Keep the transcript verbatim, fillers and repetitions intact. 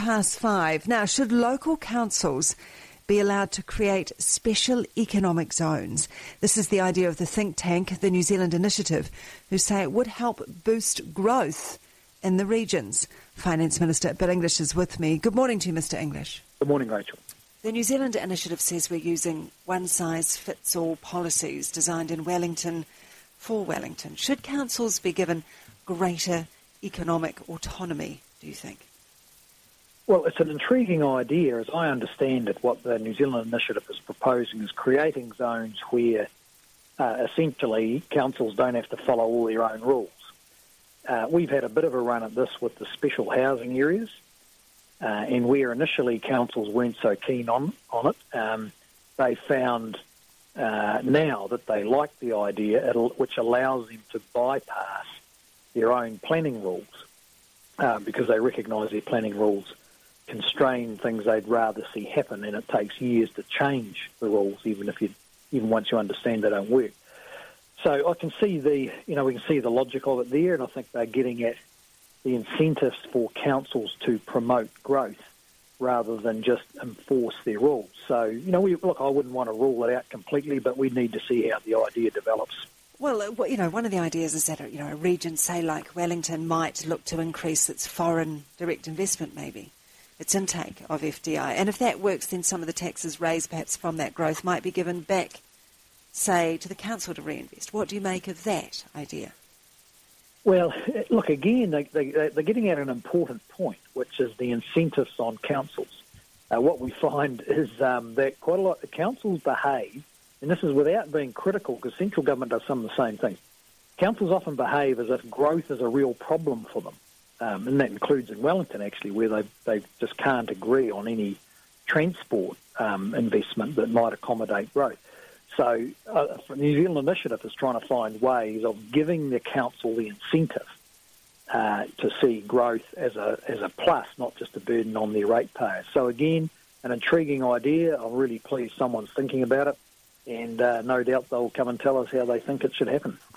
Past five. Now, should local councils be allowed to create special economic zones? This is the idea of the think tank, the New Zealand Initiative, who say it would help boost growth in the regions. Finance Minister Bill English is with me. Good morning to you, Mister English. Good morning, Rachel. The New Zealand Initiative says we're using one-size-fits-all policies designed in Wellington for Wellington. Should councils be given greater economic autonomy, do you think? Well, it's an intriguing idea. As I understand it, what the New Zealand Initiative is proposing is creating zones where uh, essentially councils don't have to follow all their own rules. Uh, we've had a bit of a run at this with the special housing areas, uh, and where initially councils weren't so keen on, on it, um, they found uh, now that they like the idea, which allows them to bypass their own planning rules uh, because they recognise their planning rules constrain things they'd rather see happen, and it takes years to change the rules, even if you, even once you understand they don't work. So I can see the, you know, we can see the logic of it there, and I think they're getting at the incentives for councils to promote growth rather than just enforce their rules. So, you know, we, look, I wouldn't want to rule it out completely, but we need to see how the idea develops. Well, you know, one of the ideas is that, you know, a region, say, like Wellington, might look to increase its foreign direct investment, maybe, its intake of F D I. And if that works, then some of the taxes raised perhaps from that growth might be given back, say, to the council to reinvest. What do you make of that idea? Well, look, again, they, they, they're getting at an important point, which is the incentives on councils. Uh, what we find is um, that quite a lot of councils behave, and this is without being critical, because central government does some of the same things. Councils often behave as if growth is a real problem for them. Um, and that includes in Wellington, actually, where they they just can't agree on any transport um, investment that might accommodate growth. So uh, the New Zealand Initiative is trying to find ways of giving the council the incentive uh, to see growth as a as a plus, not just a burden on their ratepayers. So again, an intriguing idea. I'm really pleased someone's thinking about it, and uh, no doubt they'll come and tell us how they think it should happen.